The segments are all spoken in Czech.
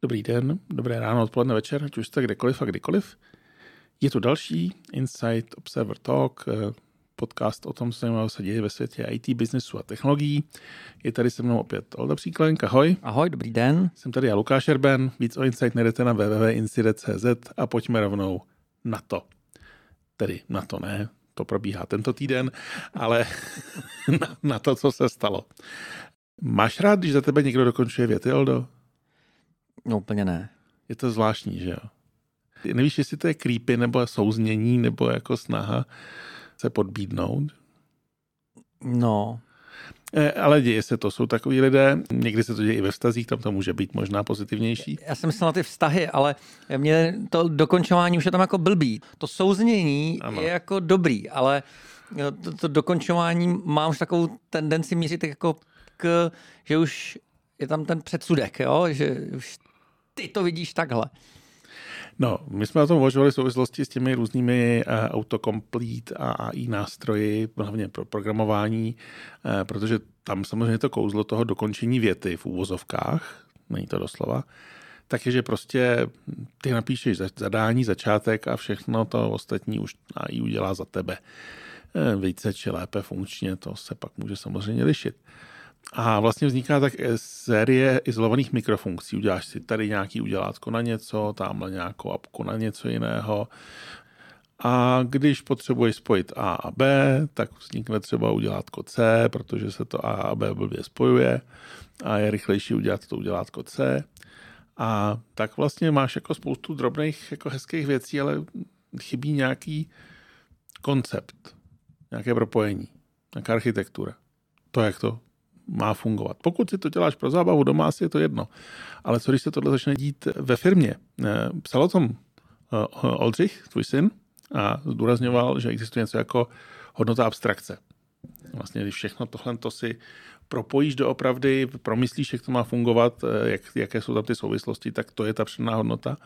Dobrý den, dobré ráno, odpoledne, večer, ať už jste kdekoliv a kdykoliv. Je tu další Insight Observer Talk, podcast o tom, co se děje ve světě IT, biznesu a technologií. Je tady se mnou opět Olda Příklenk, ahoj. Ahoj, dobrý den. Jsem tady já, Lukáš Erben, víc o Insight najdete na www.insight.cz a pojďme rovnou na to. Tedy na to ne, to probíhá tento týden, ale na to, co se stalo. Máš rád, když za tebe někdo dokončuje věty, Oldo? No úplně ne. Je to zvláštní, že jo? Nevíš, jestli to je creepy, nebo souznění, nebo jako snaha se podbídnout? No. Ale děje se to, jsou takový lidé, někdy se to děje i ve vztazích, tam to může být možná pozitivnější. Já jsem myslel na ty vztahy, ale mě to dokončování už je tam jako blbý. To souznění je jako dobrý, ale to dokončování má už takovou tendenci mířit jako že už je tam ten předsudek, jo? Že už ty to vidíš takhle. No, my jsme o tom uvažovali v souvislosti s těmi různými autocomplete a AI nástroji, hlavně pro programování, protože tam samozřejmě to kouzlo toho dokončení věty v úvozovkách, není to doslova, tak je, že prostě ty napíšeš zadání, začátek a všechno to ostatní už AI udělá za tebe. Více či lépe funkčně, to se pak může samozřejmě lišit. A vlastně vzniká tak série izolovaných mikrofunkcí. Uděláš si tady nějaký udělátko na něco, tamhle nějakou apku na něco jiného. A když potřebuješ spojit A a B, tak vznikne třeba udělátko C, protože se to A a B blbě spojuje a je rychlejší udělat to udělátko C. A tak vlastně máš jako spoustu drobných jako hezkých věcí, ale chybí nějaký koncept, nějaké propojení, nějaká architektura. To, jak to má fungovat. Pokud si to děláš pro zábavu doma, asi je to jedno. Ale co když se tohle začne dít ve firmě? Psal o tom Oldřich, tvůj syn, a zdůrazňoval, že existuje něco jako hodnota abstrakce. Vlastně, když všechno tohle to si propojíš doopravdy, promyslíš, jak to má fungovat, jaké jsou tam ty souvislosti, tak to je ta předná hodnota.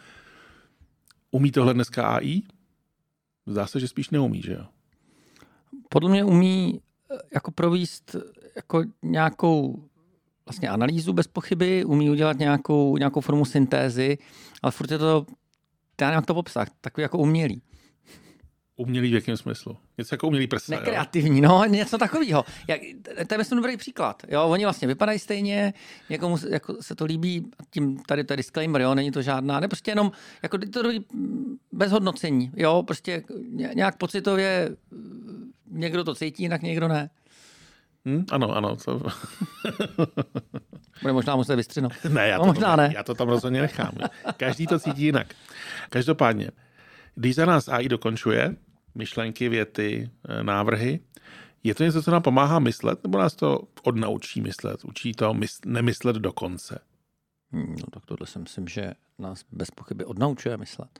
Umí tohle dneska AI? Zdá se, že spíš neumí, že jo? Podle mě umí jako provést jako nějakou vlastně analýzu bez pochyby, umí udělat nějakou formu syntézy, ale furt je to, já nevím, jak to popsat, takový jako umělý. Umělý v jakém smyslu? Něco jako umělý prsa, nekreativní, no, něco takového. To je myslím dobrý příklad. Jo, oni vlastně vypadají stejně, někomu jako se to líbí, tím tady to je disclaimer, jo, není to žádná, ne, prostě jenom jako to bez hodnocení, jo, prostě nějak pocitově někdo to cítí, jinak někdo ne. Ano. To... Bude možná muset vystřihnout. Ne, já to tam rozhodně nechám. Každý to cítí jinak. Každopádně, když za nás AI dokončuje myšlenky, věty, návrhy, je to něco, co nám pomáhá myslet, nebo nás to odnaučí myslet? Učí to nemyslet do konce? No tak tohle si myslím, že nás bez pochyby odnaučuje myslet.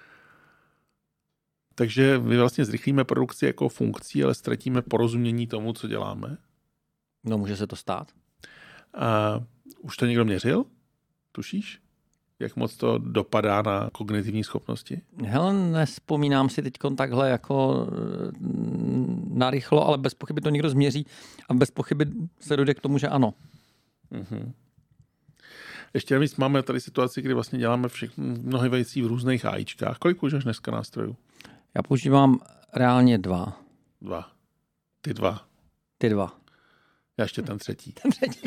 Takže my vlastně zrychlíme produkci jako funkcí, ale ztratíme porozumění tomu, co děláme? No, může se to stát. A už to někdo měřil? Tušíš? Jak moc to dopadá na kognitivní schopnosti? Hele, nespomínám si teď takhle jako narychlo, ale bez pochyby to někdo změří a bez pochyby se dojde k tomu, že ano. Mm-hmm. Ještě navíc máme tady situaci, kdy vlastně děláme mnohé věcí v různých AIčkách. Kolik používáš dneska nástrojů? Já používám reálně 2. 2. Ty 2. Ty 2. Já ještě ten třetí.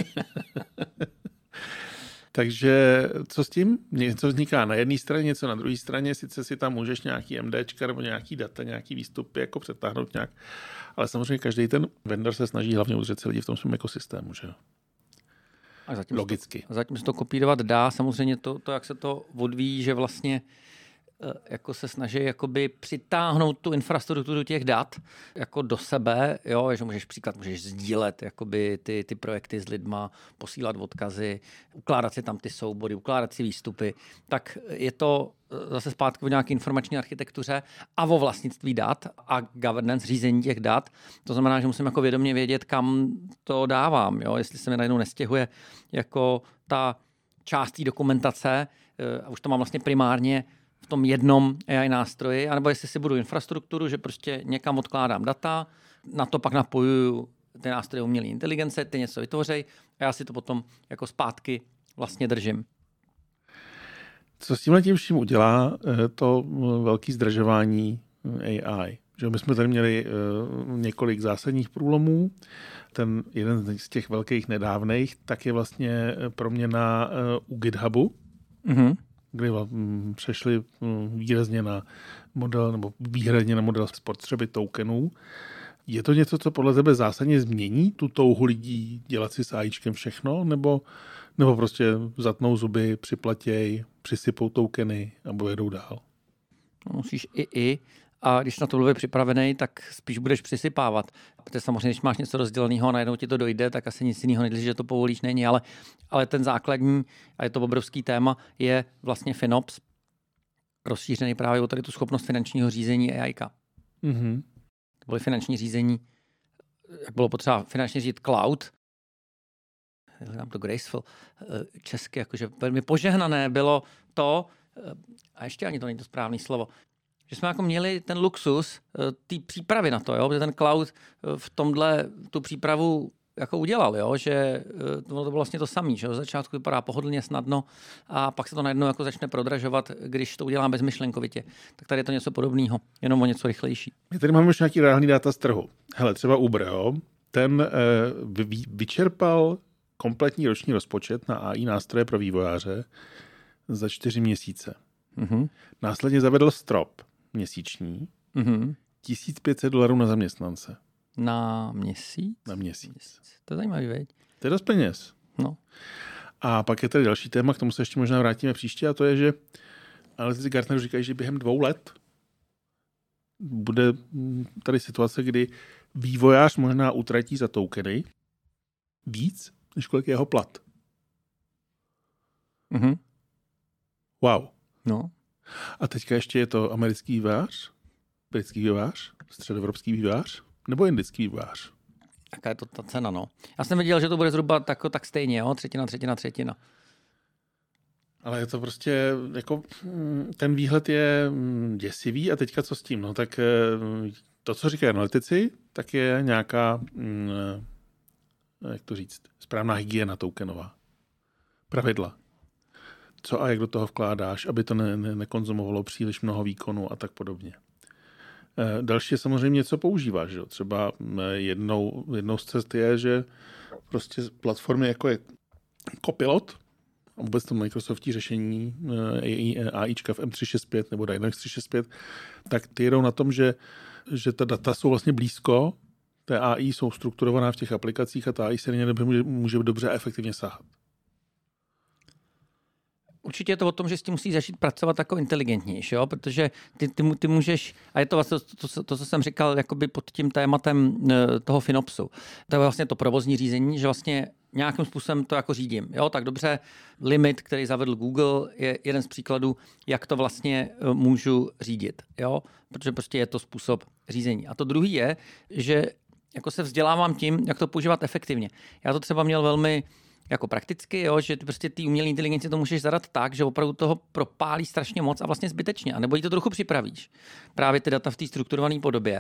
Takže co s tím? Něco vzniká na jedné straně, něco na druhé straně, sice si tam můžeš nějaký MDčka nebo nějaký data, nějaký výstupy jako přetáhnout nějak, ale samozřejmě každý ten vendor se snaží hlavně udržet si lidi v tom svém ekosystému, že jo? Logicky. Zatím se to kopírovat dá, samozřejmě to, jak se to odvíjí, že vlastně jako se snaží jakoby přitáhnout tu infrastrukturu těch dat jako do sebe, jo, že můžeš sdílet jakoby ty projekty s lidma, posílat odkazy, ukládat si tam ty soubory, ukládat si výstupy, tak je to zase zpátky o nějaké informační architektuře a o vlastnictví dat a governance, řízení těch dat. To znamená, že musím jako vědomě vědět, kam to dávám, jo, jestli se mi najednou nestěhuje jako ta část té dokumentace, a už to mám vlastně primárně v tom jednom AI nástroji, anebo jestli si budu infrastrukturu, že prostě někam odkládám data, na to pak napojuju ty nástroje umělé inteligence, ty něco vytvořej a já si to potom jako zpátky vlastně držím. Co s tímhle tím vším udělá to velké zdražování AI? Že my jsme tady měli několik zásadních průlomů. Ten jeden z těch velkých nedávných, tak je vlastně proměna u GitHubu, kdy přešli výrazně na model, nebo výhradně na model spotřeby tokenů. Je to něco, co podle tebe zásadně změní tu touhu lidí dělat si s AIčkem všechno, nebo prostě zatnou zuby, připlatěj, přisypou tokeny a jedou dál? Musíš i. A když na to byl připravený, tak spíš budeš přisypávat. Protože samozřejmě, když máš něco rozděleného a najednou ti to dojde, tak asi nic jiného, než že to povolíš, není. Ale ten základní, a je to obrovský téma, je vlastně FinOps, rozšířený právě o tady tu schopnost finančního řízení AIka. Mm-hmm. To bylo finanční řízení, jak bylo potřeba finančně řídit cloud, hledám to graceful, česky, jakože velmi požehnané bylo to, a ještě ani to není to správné slovo, že jsme jako měli ten luxus té přípravy na to, jo? Protože ten cloud v tomhle tu přípravu jako udělal, jo? Že to bylo vlastně to samé, že od začátku vypadá pohodlně, snadno a pak se to najednou jako začne prodražovat, když to udělám bezmyšlenkovitě. Tak tady je to něco podobného, jenom o něco rychlejší. My tady máme už nějaký reálný data z trhu. Hele, třeba Uber, jo? Ten vyčerpal kompletní roční rozpočet na AI nástroje pro vývojáře za 4 měsíce. Mm-hmm. Následně zavedl strop měsíční, $1,500 na zaměstnance. Na měsíc? Na měsíc. To je zajímavý, veď? To je dost peněz. No. A pak je tady další téma, k tomu se ještě možná vrátíme příště, a to je, že analytici Gartneru říkají, že během 2 let bude tady situace, kdy vývojář možná utratí za tokeny víc, než kolik je jeho plat. Mm-hmm. Wow. No. A teďka ještě je to americký vývojář, britský vývojář, středoevropský vývojář nebo indický vývojář. Jaká je to ta cena, no. Já jsem viděl, že to bude zhruba tak stejně, jo? Třetina. Ale je to prostě, jako ten výhled je děsivý a teďka co s tím? No tak to, co říkají analytici, tak je nějaká, jak to říct, správná hygiena tokenová. Pravidla. Co a jak do toho vkládáš, aby to nekonzumovalo příliš mnoho výkonu a tak podobně. Další je samozřejmě, co používáš. Že? Třeba jednou z cest je, že prostě platformy jako je Copilot, a vůbec to Microsoftí řešení AIčka v M365 nebo Dynamics 365, tak ty jedou na tom, že ta data jsou vlastně blízko, té AI jsou strukturovaná v těch aplikacích a ta AI se na ně může dobře a efektivně sahat. Určitě je to o tom, že s tím musíš začít pracovat jako inteligentnější, jo? Protože ty můžeš, a je to vlastně to, co jsem říkal, jakoby pod tím tématem toho FinOpsu. To je vlastně to provozní řízení, že vlastně nějakým způsobem to jako řídím. Jo? Tak dobře, limit, který zavedl Google, je jeden z příkladů, jak to vlastně můžu řídit. Jo? Protože prostě je to způsob řízení. A to druhý je, že jako se vzdělávám tím, jak to používat efektivně. Já to třeba měl velmi jako prakticky, jo, že prostě ty umělé inteligenci to můžeš zadat tak, že opravdu toho propálí strašně moc a vlastně zbytečně. A nebo jí to trochu připravíš. Právě ty data v té strukturované podobě.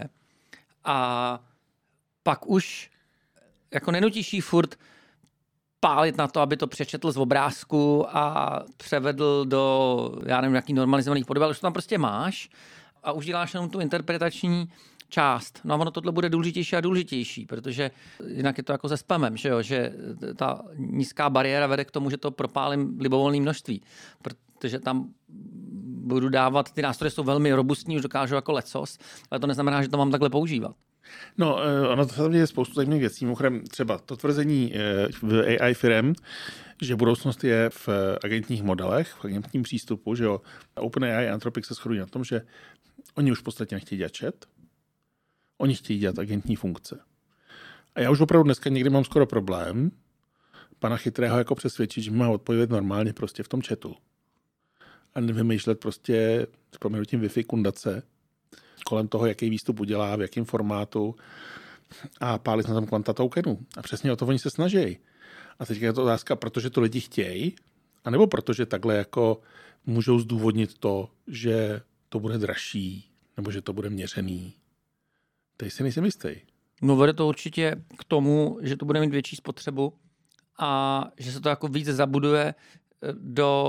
A pak už jako nenutíš jí furt pálit na to, aby to přečetl z obrázku a převedl do, já nevím, nějaký normalizovaných podob, ale už to tam prostě máš a už děláš jenom tu interpretační část. No a ono tohle bude důležitější a důležitější, protože jinak je to jako se spamem, že jo? Že ta nízká bariéra vede k tomu, že to propálím libovolné množství, protože tam budu dávat, ty nástroje jsou velmi robustní, už dokážu jako lecos, ale to neznamená, že to mám takhle používat. No, ono to samozřejmě je spoustu zajímavých věcí. Mimochodem třeba to tvrzení v AI firem, že budoucnost je v agentních modelech, v agentním přístupu, že jo. OpenAI a Anthropic se shodují na tom, že oni už v podstatě nechtějí dělat chat, oni chtějí dělat agentní funkce. A já už opravdu dneska někdy mám skoro problém pana chytrého jako přesvědčit, že má odpovědět normálně prostě v tom chatu. A nevymýšlet prostě s proměnutím Wi-Fi kundace kolem toho, jaký výstup udělá, v jakém formátu a pálit na tom kvanta tokenů. A přesně o to oni se snaží. A teď je to otázka, protože to lidi chtějí, anebo protože takhle jako můžou zdůvodnit to, že to bude dražší, nebo že to bude měřený. Teď si nejsem jistý. No vede to určitě k tomu, že to bude mít větší spotřebu a že se to jako víc zabuduje do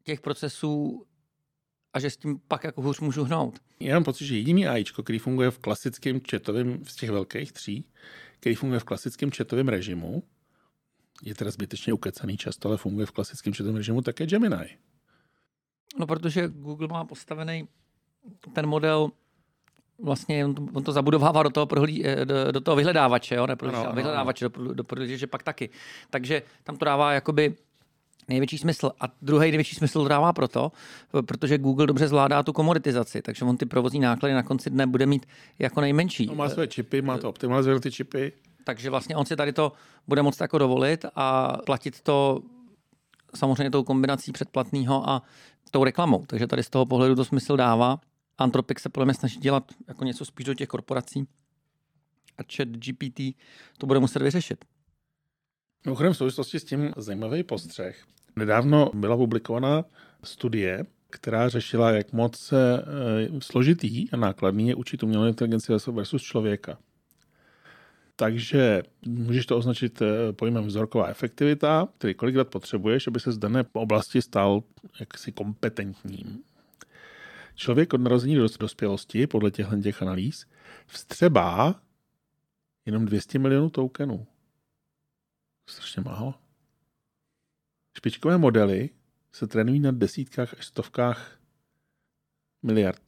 těch procesů a že s tím pak jako hůř můžu hnout. Já mám pocit, že jediný AIčko, který funguje v klasickém chatovém, z těch velkých 3, který funguje v klasickém chatovém režimu, je teda zbytečně ukecaný často, ale funguje v klasickém chatovém režimu, tak je Gemini. No, protože Google má postavený ten model, vlastně on to zabudovává do toho vyhledávače, jo? Vyhledávače, do prohlížeče pak taky. Takže tam to dává jakoby největší smysl. A druhý největší smysl to dává protože Google dobře zvládá tu komoditizaci, takže on ty provozní náklady na konci dne bude mít jako nejmenší. No, má své čipy, má to optimalizovat ty čipy. Takže vlastně on si tady to bude moct jako dovolit a platit to samozřejmě tou kombinací předplatného a tou reklamou. Takže tady z toho pohledu to smysl dává. Anthropic se podle mě snaží dělat jako něco spíš do těch korporací a ChatGPT to bude muset vyřešit. Mimochodem v souvislosti s tím zajímavý postřeh. Nedávno byla publikovaná studie, která řešila, jak moc složitý a nákladný je učit umělou inteligenci versus člověka. Takže můžeš to označit pojmem vzorková efektivita, tedy kolikrát potřebuješ, aby se z dané oblasti stal jaksi kompetentním. Člověk od narození do dospělosti, podle těch analýz, vstřebá jenom 200 milionů tokenů. Strašně málo. Špičkové modely se trénují na desítkách až stovkách miliard.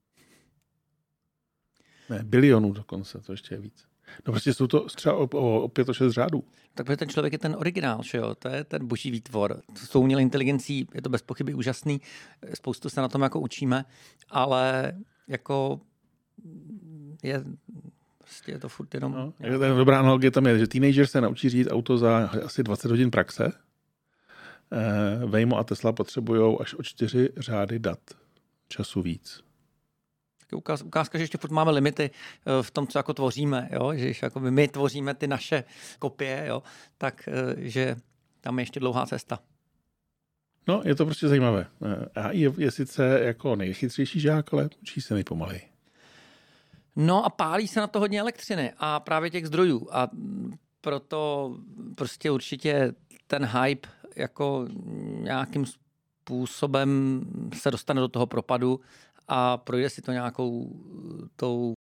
Ne, bilionů dokonce, to ještě je víc. No prostě jsou to třeba o 5 o 6 řádů. Tak ten člověk je ten originál, že jo? To je ten boží výtvor. S tou umělou inteligencí je to bez pochyby úžasný. Spoustu se na tom jako učíme, ale jako je to furt jenom... No, dobrá analogie tam je, že teenager se naučí řídit auto za asi 20 hodin praxe. Waymo a Tesla potřebují až o 4 řády dat času víc. Ukázka, že ještě furt máme limity v tom, co jako tvoříme, jo? Že jako my tvoříme ty naše kopie, jo? Tak že tam je ještě dlouhá cesta. No, je to prostě zajímavé. AI je sice jako nejchytřejší žák, ale učí se nejpomalej. No a pálí se na to hodně elektřiny a právě těch zdrojů a proto prostě určitě ten hype jako nějakým způsobem se dostane do toho propadu a projde si to nějakou tou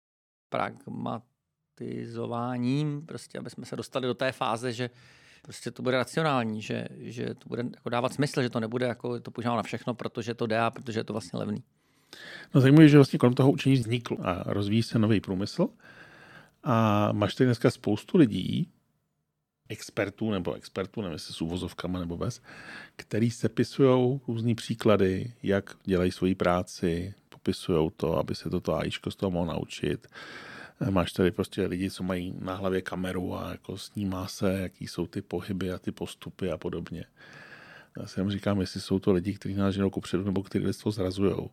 pragmatizováním, prostě, aby jsme se dostali do té fáze, že prostě to bude racionální, že to bude jako dávat smysl, že to nebude jako to používat na všechno, protože to jde a protože je to vlastně levný. No zajímavé, že vlastně kolem toho učení vznikl a rozvíjí se nový průmysl a máš tady dneska spoustu lidí, expertů, nevím, jestli s uvozovkama nebo bez, který sepisují různý příklady, jak dělají svoji práci, popisují to, aby se toto AIčko z toho mohlo naučit. Máš tady prostě lidi, co mají na hlavě kameru a jako snímá se, jaký jsou ty pohyby a ty postupy a podobně. Já si říkám, jestli jsou to lidi, kteří nás ženou kupředu, nebo kteří lidstvo zrazujou.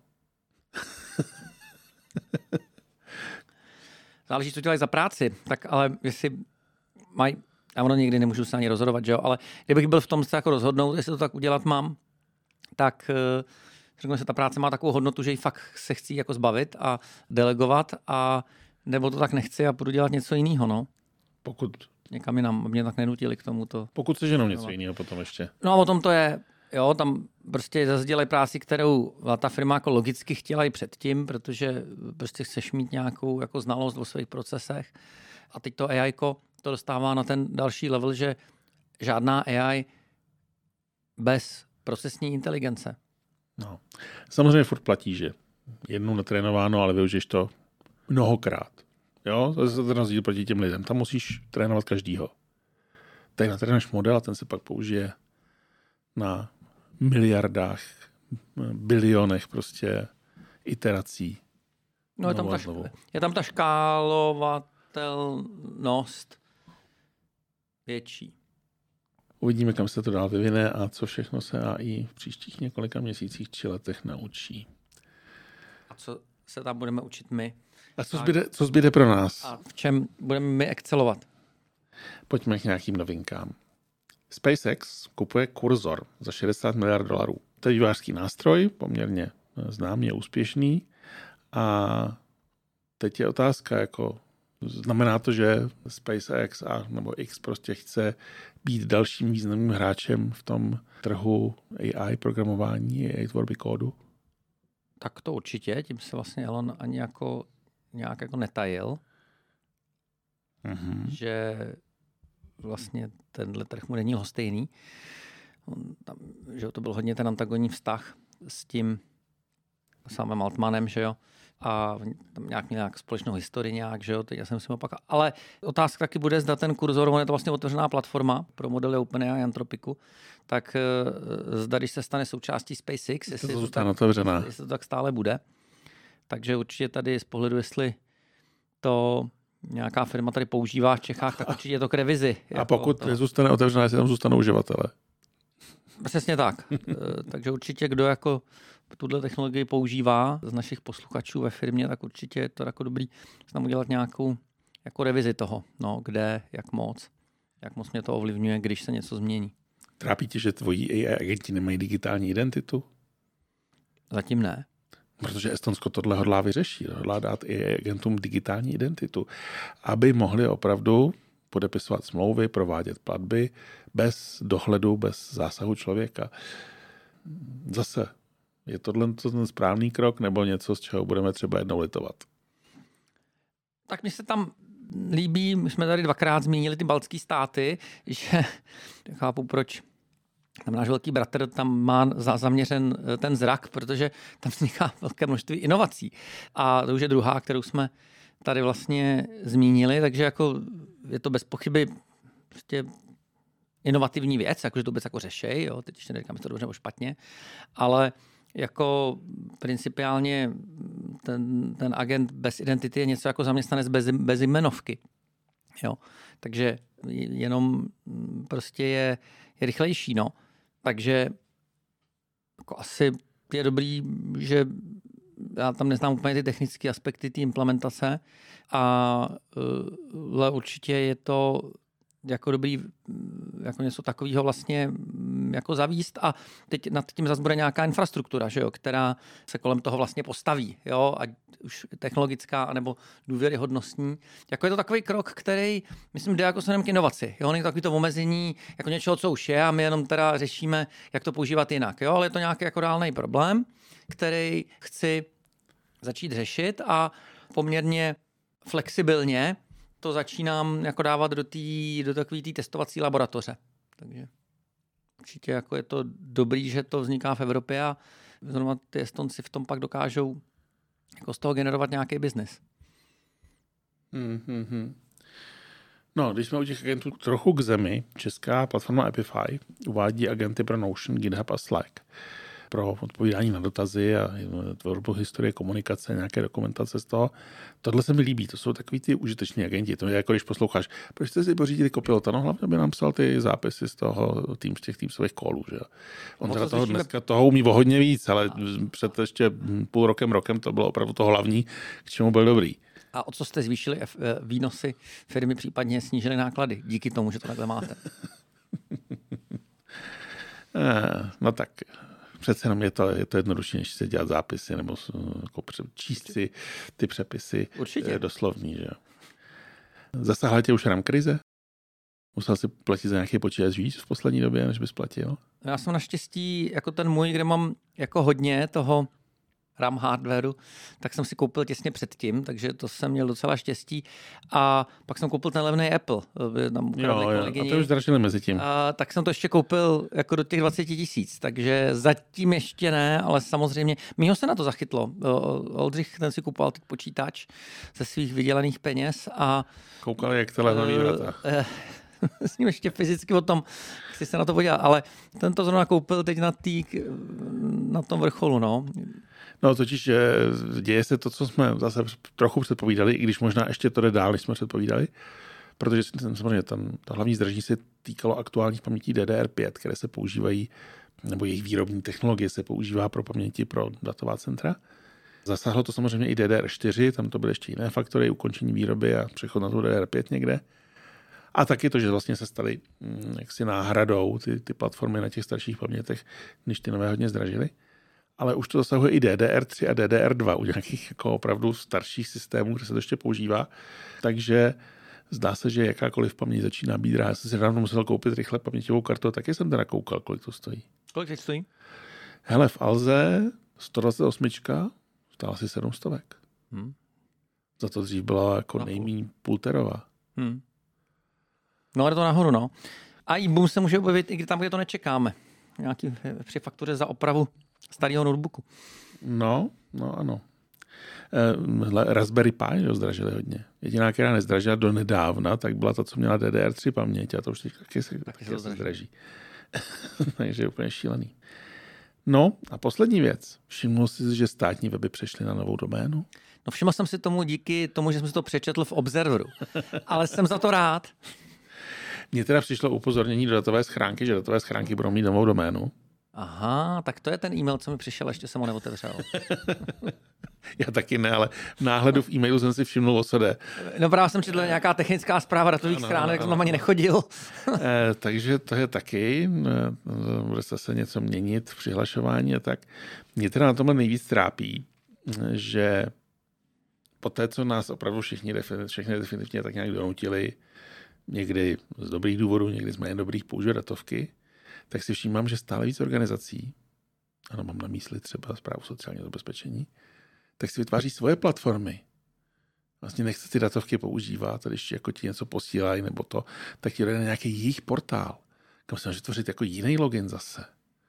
Záleží, co dělají za práci, tak ale jestli mají, já ono nikdy nemůžu se ani rozhodovat, že jo, ale kdybych byl v tom se jako rozhodnout, jestli to tak udělat mám, tak řekněme se, ta práce má takovou hodnotu, že ji fakt se chci jako zbavit a delegovat a nebo to tak nechci a budu dělat něco jiného, no. Pokud někam jinam, mě tak nenutili k tomuto. Pokud se ženou něco jiného potom ještě. No a o tom to je, jo, tam prostě zase dělají práci, kterou ta firma jako logicky chtěla i předtím, protože prostě chceš mít nějakou jako znalost o svých procesech. A teď to AI-ko to dostává na ten další level, že žádná AI bez procesní inteligence. No. Samozřejmě furt platí, že jednou natrénováno, ale využiješ to mnohokrát. Jo, to je ten rozdíl proti těm lidem. Tam musíš trénovat každýho. Tady natrénuješ model a ten se pak použije na miliardách, bilionech prostě iterací. No je tam ta škálovatelnost větší. Uvidíme, kam se to dál vyvine a co všechno se AI v příštích několika měsících či letech naučí. A co se tam budeme učit my? A co zbyde pro nás? A v čem budeme my excelovat? Pojďme k nějakým novinkám. SpaceX kupuje Cursor za $60 miliard. To je vývojářský nástroj, poměrně známý a úspěšný. A teď je otázka, jako, Znamená to, že SpaceX nebo X prostě chce být dalším významným hráčem v tom trhu AI programování, AI tvorby kódu? Tak to určitě, tím se vlastně Elon ani nějak jako netajil, že vlastně tenhle trh mu není lhostejný. Že to byl hodně ten antagonní vztah s tím samým Altmanem, že jo, a tam nějak společnou historii nějak, že jo, teď já jsem si opak. Ale otázka taky bude, zda ten kurzor, on je to vlastně otevřená platforma pro modely OpenAI a Anthropiku, tak zda, když se stane součástí SpaceX, jestli to tak stále bude. Takže určitě tady z pohledu, jestli to nějaká firma tady používá v Čechách, tak určitě je to k revizi. A pokud nezůstane otevřená, jestli tam zůstanou uživatelé. Přesně tak. Takže určitě, kdo jako tuhle technologii používá z našich posluchačů ve firmě, tak určitě je to jako dobrý tam udělat nějakou jako revizi toho, no, kde, jak moc mě to ovlivňuje, když se něco změní. Trápí tě, že tvoji AI agenti nemají digitální identitu? Zatím ne. Protože Estonsko tohle hodlá vyřešit, hodlá dát AI agentům digitální identitu, aby mohli opravdu podepisovat smlouvy, provádět platby bez dohledu, bez zásahu člověka. Zase, je tohle ten správný krok nebo něco, z čeho budeme třeba jednou litovat? Tak mi se tam líbí, my jsme tady dvakrát zmínili ty baltské státy, že chápu, proč tam náš velký bratr tam má zaměřen ten zrak, protože tam vzniká velké množství inovací. A to už je druhá, kterou jsme tady vlastně zmínili, takže jako je to bez pochyby prostě inovativní věc, jakože to vůbec jako řešej, jo, teď ještě neříkám, jestli to dobře nebo špatně, ale jako principiálně ten agent bez identity je něco jako zaměstnanec bez jmenovky. Jo. Takže jenom prostě je rychlejší, no. Takže jako asi je dobrý, že já tam neznám úplně ty technické aspekty té implementace, ale určitě je to jako dobrý jako něco takového vlastně jako zavíst a teď nad tím zase bude nějaká infrastruktura, že jo, která se kolem toho vlastně postaví, jo, ať už technologická nebo důvěryhodnostní. Jako je to takový krok, který, myslím, jde jako směrem k inovaci. Jo, není to takový to omezení jako něčeho, co už je a my jenom teda řešíme, jak to používat jinak, jo, ale je to nějaký jako reálný problém, který chci začít řešit a poměrně flexibilně to začínám jako dávat do takové té testovací laboratoře. Takže určitě jako je to dobrý, že to vzniká v Evropě a zrovna ty Estonci v tom pak dokážou jako z toho generovat nějaký biznis. No, když jsme u těch agentů trochu k zemi, česká platforma Epify uvádí agenty pro Notion, GitHub a Slack pro odpovídání na dotazy a tvorbu historie komunikace, nějaké dokumentace z toho. Tohle se mi líbí, to jsou takový ty užiteční agenti. To je jako když posloucháš, proč jste si pořídili Copilota? No hlavně by nám psal ty zápisy z toho těch týmsových kolů, že? On teda toho dneska toho umí o hodně víc, ale před ještě půl rokem to bylo opravdu to hlavní, k čemu byl dobrý. A o co jste zvýšili výnosy firmy, případně snížili náklady? Díky tomu, že to takhle máte. No tak přece jenom je to jednodušší, než si dělat zápisy nebo jako číst si ty přepisy. Určitě. Doslovní. Že? Zasahla tě už RAM krize? Musel si platit za nějaký počítač víc v poslední době, než bys platil? Já jsem naštěstí, jako ten můj, kde mám jako hodně toho RAM hardwareu, tak jsem si koupil těsně předtím, takže to jsem měl docela štěstí. A pak jsem koupil ten levný Apple. A to už zdražili mezi tím. Tak jsem to ještě koupil jako do těch 20 000, takže zatím ještě ne, ale samozřejmě mýho se na to zachytlo. Oldřich, ten si kupoval teď počítač ze svých vydělaných peněz a koukal, jak to levný vrata. S ním ještě fyzicky o tom chci se na to podívat, ale ten to zrovna koupil teď na tom vrcholu, no. No totiž děje se to, co jsme zase trochu předpovídali, i když možná ještě to jde dál, než jsme předpovídali, protože samozřejmě to hlavní zdržení se týkalo aktuálních pamětí DDR5, které se používají, nebo jejich výrobní technologie se používá pro paměti pro datová centra. Zasáhlo to samozřejmě i DDR4, tam to byly ještě jiné faktory, ukončení výroby a přechod na tu DDR5 někde. A taky to, že vlastně se staly jaksi náhradou ty platformy na těch starších pamětech, než ty nové hodně zdražily. ale už to zasahuje i DDR3 a DDR2 u nějakých jako opravdu starších systémů, kde se to ještě používá. Takže zdá se, že jakákoliv paměť začíná být drahá. Já jsem si dávno musel koupit rychle paměťovou kartu a taky jsem teda koukal, kolik to stojí. Kolik teď stojí? Hele, v Alze 128 stála asi 700. Za to dřív byla jako nejméně půlterová. No ale to nahoru, no. A i boom se může objevit i tam, kde to nečekáme. Nějaký při faktuře za opravu starého notebooku. No, ano. Raspberry Pi, že zdražili hodně. Jediná, která nezdražila do nedávna, tak byla ta, co měla DDR3 paměť a to už taky se zdraží. Takže je úplně šílený. No a poslední věc. Všiml jsi, že státní weby přešly na novou doménu? No všiml jsem si tomu díky tomu, že jsem si to přečetl v Observeru. Ale jsem za to rád. Mně teda přišlo upozornění do datové schránky, že datové schránky budou mít novou doménu. Aha, tak to je ten e-mail, co mi přišel, ještě jsem ho neotevřel. Já taky ne, ale v náhledu v e-mailu jsem si všimnul, o co jde. No právě jsem četl nějaká technická zpráva datových schránek, jsem tam ani nechodil. Takže to je taky, bude se něco měnit v přihlašování a tak. Mě teda na tomhle nejvíc trápí, že po té, co nás opravdu všechny definitivně tak nějak donutili, někdy z dobrých důvodů, někdy z méně dobrých, používat datovky, tak si všímám, že stále víc organizací, ano, mám na mysli třeba Správu sociálního zabezpečení, tak si vytváří svoje platformy. Vlastně nechce ty datovky používat, a když jako ti něco posílají nebo to, tak ti jde na nějaký jejich portál, kam se může tvořit jako jiný login zase.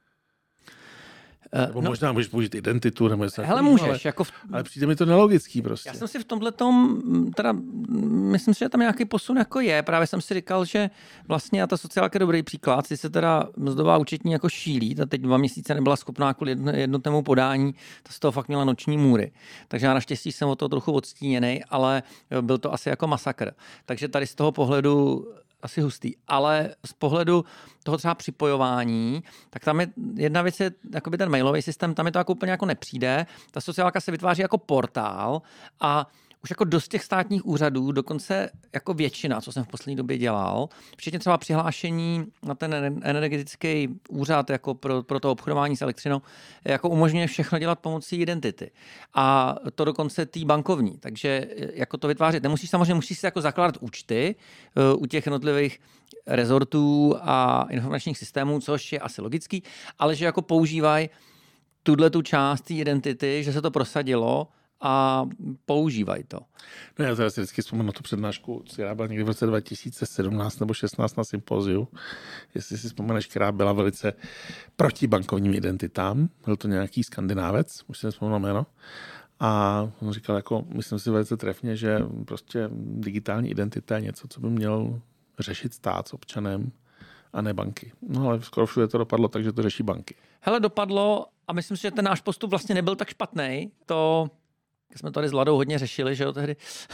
Nebo možná můžeš použít identitu. Nebo hele, můžeš. Ale přijde mi to nelogický prostě. Já jsem si v tomhletom, teda myslím si, že tam nějaký posun jako je. Právě jsem si říkal, že vlastně a ta sociálka je dobrý příklad. Si se teda mzdová účetní jako šílí. Ta teď 2 měsíce nebyla schopná kvůli jednotnému podání. Ta z toho fakt měla noční můry. Takže já naštěstí jsem o toho trochu odstíněnej, ale byl to asi jako masakr. Takže tady z toho pohledu asi hustý, ale z pohledu toho třeba připojování, tak tam je jedna věc, je jakoby ten mailový systém, tam je to jako úplně jako nepřijde. Ta sociálka se vytváří jako portál a už jako dost těch státních úřadů, dokonce jako většina, co jsem v poslední době dělal, včetně třeba přihlášení na ten energetický úřad jako pro to obchodování s elektřinou, jako umožňuje všechno dělat pomocí identity. A to dokonce tý bankovní. Takže jako to vytvářet nemusíš, samozřejmě musíš si jako zakládat účty u těch jednotlivých rezortů a informačních systémů, což je asi logický, ale že jako používají tu část té identity, že se to prosadilo a používají to. No já teda si vždycky vzpomenu na tu přednášku, která byla někdy v roce 2017 nebo 16 na sympoziu, jestli si vzpomeneš, která byla velice proti bankovním identitám. Byl to nějaký Skandinávec, už si nevzpomenu jméno. A on říkal, jako, myslím si velice trefně, že prostě digitální identita je něco, co by měl řešit stát s občanem a ne banky. No ale skoro všude to dopadlo, takže to řeší banky. Hele, dopadlo a myslím si, že ten náš postup vlastně nebyl tak špatný. To jsme tady s Ladou hodně řešili, že jo, tehdy.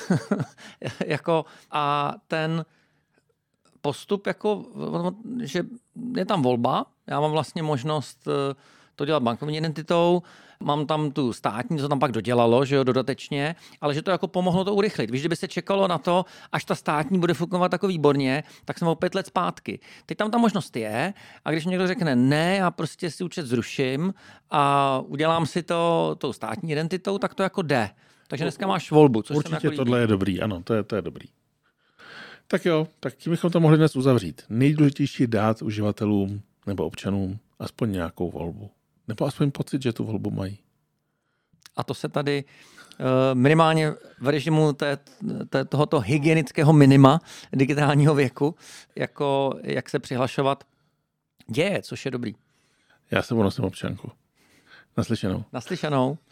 Jako, a ten postup, jako, že je tam volba, já mám vlastně možnost to dělat bankovní identitou, mám tam tu státní, co tam pak dodělalo, že jo, dodatečně, ale že to jako pomohlo to urychlit. Víš, kdyby se čekalo na to, až ta státní bude fungovat jako výborně, tak jsme o 5 let zpátky. Teď tam ta možnost je a když někdo řekne ne, já prostě si účet zruším a udělám si to tou státní identitou, tak to jako jde. Takže dneska máš volbu, což určitě jako tohle je dobrý, ano, to je dobrý. Tak jo, tak tím bychom to mohli dnes uzavřít. Nejdůležitější dát uživatelům nebo občanům aspoň nějakou volbu. Nebo aspoň pocit, že tu volbu mají. A to se tady minimálně v režimu tohoto hygienického minima digitálního věku, jako jak se přihlašovat, děje, což je dobrý. Já se ponosím občanku. Naslyšenou. Naslyšenou.